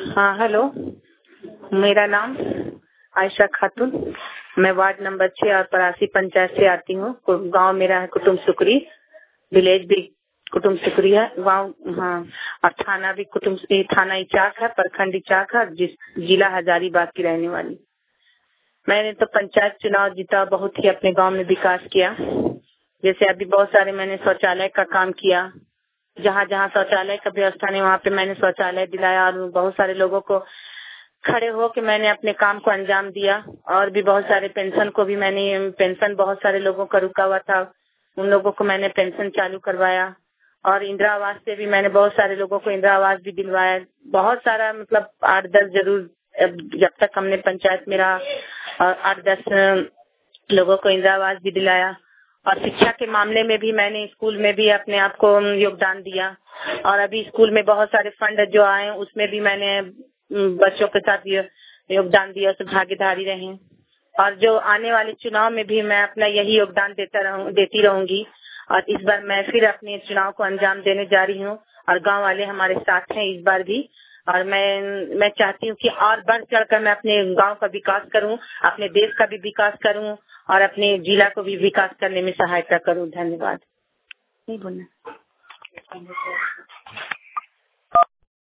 हाँ हेलो, मेरा नाम आयशा खातून, मैं वार्ड नंबर 6 और परासी पंचायत से आती हूँ। गांव मेरा है कुटुम्ब सुकरी, विलेज भी कुटुम्ब सुकरी है गांव। हाँ, और थाना भी थाना इचाक है, प्रखंड इचाक है, जिला हजारीबाग की रहने वाली। मैंने तो पंचायत चुनाव जीता, बहुत ही अपने गांव में विकास किया। जैसे अभी बहुत सारे मैंने शौचालय का काम किया, जहाँ जहाँ शौचालय का व्यवस्था नहीं वहाँ पे मैंने शौचालय दिलाया, और बहुत सारे लोगों को खड़े हो के मैंने अपने काम को अंजाम दिया। और भी बहुत सारे पेंशन को भी मैंने, पेंशन बहुत सारे लोगों का रुका हुआ था, उन लोगों को मैंने पेंशन चालू करवाया। और इंदिरा आवास से भी मैंने बहुत सारे लोगों को इंदिरा आवास भी दिलवाया। बहुत सारा मतलब 8-10 जरूर, जब तक हमने पंचायत मेरा 8-10 लोगों को इंदिरा आवास भी दिलाया। और शिक्षा के मामले में भी मैंने स्कूल में भी अपने आप को योगदान दिया। और अभी स्कूल में बहुत सारे फंड जो आए उसमें भी मैंने बच्चों के साथ योगदान दिया, उसमें भागीदारी रही। और जो आने वाले चुनाव में भी मैं अपना यही योगदान देती रहूंगी। और इस बार मैं फिर अपने चुनाव को अंजाम देने जा रही हूँ, और गांव वाले हमारे साथ हैं इस बार भी। और मैं चाहती हूँ कि और बढ़ चढ़कर मैं अपने गांव का विकास करूँ, अपने देश का भी विकास करूँ, और अपने जिला को भी विकास करने में सहायता करूँ। धन्यवाद। नहीं बोलना।